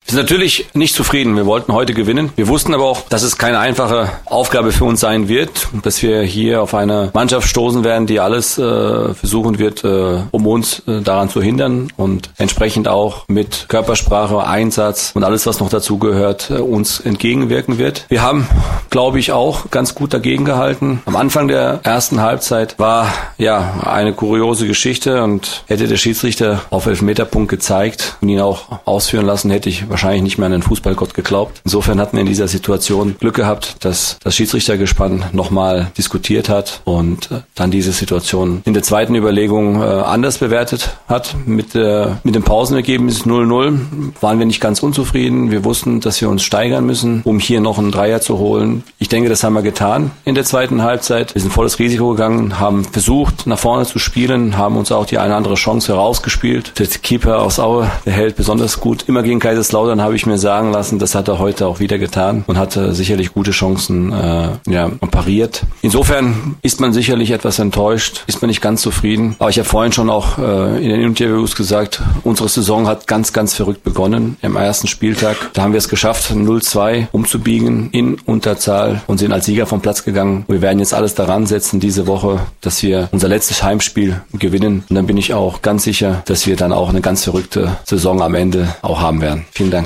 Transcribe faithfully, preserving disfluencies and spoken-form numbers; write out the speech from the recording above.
Wir sind natürlich nicht zufrieden. Wir wollten heute gewinnen. Wir wussten aber auch, dass es keine einfache Aufgabe für uns sein wird, dass wir hier auf eine Mannschaft stoßen werden, die alles äh, versuchen wird, äh, um uns äh, daran zu hindern und entsprechend auch mit Körpersprache, Einsatz und alles, was noch dazu gehört, äh, uns entgegenwirken wird. Wir haben, glaube ich, auch ganz gut dagegen gehalten. Am Anfang der ersten Halbzeit war ja eine kuriose Geschichte und hätte der Schiedsrichter auf Elfmeterpunkt gezeigt und ihn auch ausführen lassen, hätte ich wahrscheinlich nicht mehr an den Fußballgott geglaubt. Insofern hatten wir in dieser Situation Glück gehabt, dass das Schiedsrichtergespann nochmal diskutiert hat und äh, dann diese Situation in der zweiten Überlegung äh, anders bewertet hat. Mit, äh, mit dem Pausenergebnis null null waren wir nicht ganz unzufrieden. Wir wussten, dass wir uns steigern müssen, um hier noch einen Dreier zu holen. Ich denke, das haben wir getan in der zweiten Halbzeit. Wir sind volles Risiko gegangen, haben versucht, nach vorne zu spielen, haben uns auch die eine oder andere Chance herausgespielt. Der Keeper aus Aue, der hält besonders gut. Immer gegen Kaiserslautern habe ich mir sagen lassen, das hat er heute auch wieder getan und hatte sicherlich gute Chancen äh, ja, pariert. Insofern ist man sicherlich etwas enttäuscht, ist man nicht ganz zufrieden. Aber ich habe vorhin schon auch äh, in den Interviews gesagt, unsere Saison hat ganz, ganz verrückt begonnen. Am ersten Spieltag, da haben wir es geschafft, null zwei umzubiegen in Unterzahl und sind als Sieger vom Platz gegangen. Wir werden jetzt alles daran setzen diese Woche, dass wir unser letztes Heimspiel gewinnen. Und dann bin ich auch ganz sicher, dass wir dann auch eine ganz verrückte Saison am Ende auch haben werden. Vielen Dank.